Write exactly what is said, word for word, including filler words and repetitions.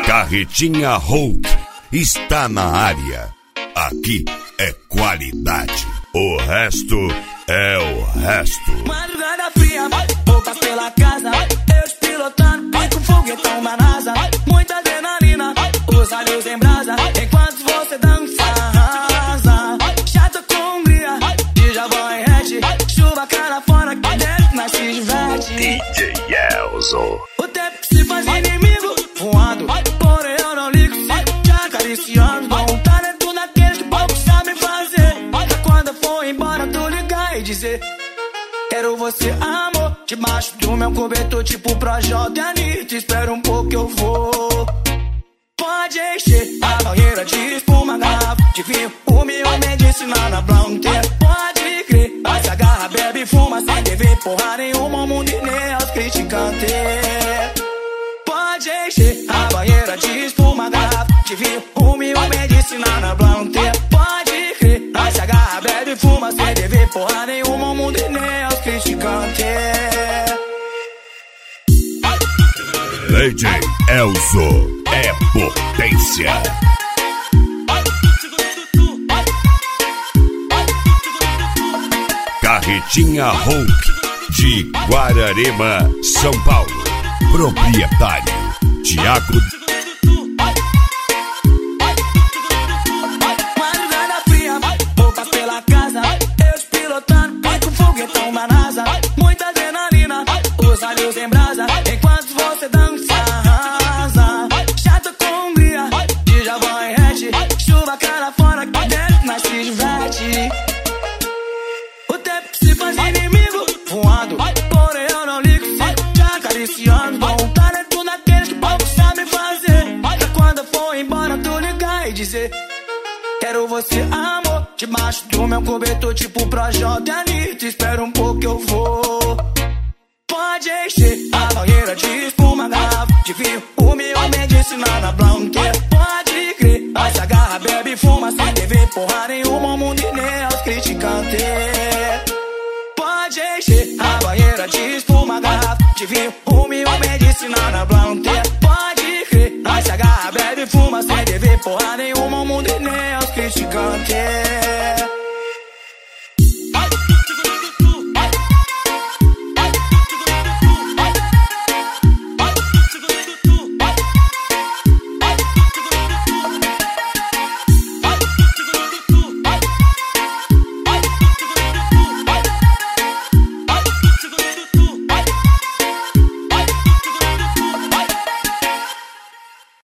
Carretinha Hulk está na área. Aqui é qualidade. O resto é o resto. Madrugada fria, roupas pela casa, eu pilotando, bem com foguetão da NASA. Muita adrenalina, os olhos em brasa, enquanto você dança, arrasa. Chata com hungria, de Javão e Red, chuva cara fora, que dentro nós se diverte. D J Elzo. O tempo se faz inimigo, voando, porém eu não ligo, sigo te acariciando. Dou um talento naqueles que pouco sabem fazer. Pra quando eu for embora, tu ligar e dizer: quero você, amor, debaixo do meu cobertor, tipo Projota e Anitta. Espera um pouco que eu vou. Pode encher a banheira de espuma, garrafa de vinho, o meu medicina na Blanter. Pode crer, mas se agarra, bebe, fuma, sem dever porra nenhuma, o mundo e nem aos criticantes. Pode encher a banheira de espuma, garrafa de vinho, o meu medicina na Blanter. Pode crer, mas se agarra, bebe, fuma, sem dever porra nenhuma, o mundo e nem aos criticantes. D J Elzo é potência. Carretinha Hulk de Guararema, São Paulo. Proprietário Thiago. Madrugada fria, roupas pela casa, eu pilotando, bem com foguetão da NASA. Muita adrenalina, os olhos em brasa, enquanto você dança, arrasa. Chata com hungria, de Javão e Red, chuva cara fora, que dentro nós se diverte. O tempo se faz inimigo, voando, porém eu não ligo, sigo te acariciando. Dou um talento naqueles que pouco sabem fazer. Pra quando eu for embora, tu ligar e dizer: quero você, amor, debaixo do meu cobertor, tipo Projota e Anitta. Espera um pouco que eu vou. Pode encher a banheira de espuma, garrafa de vinho, o meu medicina na Blanter. Pode crer, mas se agarra, bebe, fuma, sem dever porra nenhuma, o mundo e nem aos criticantes. Pode encher a banheira de espuma, garrafa de vinho,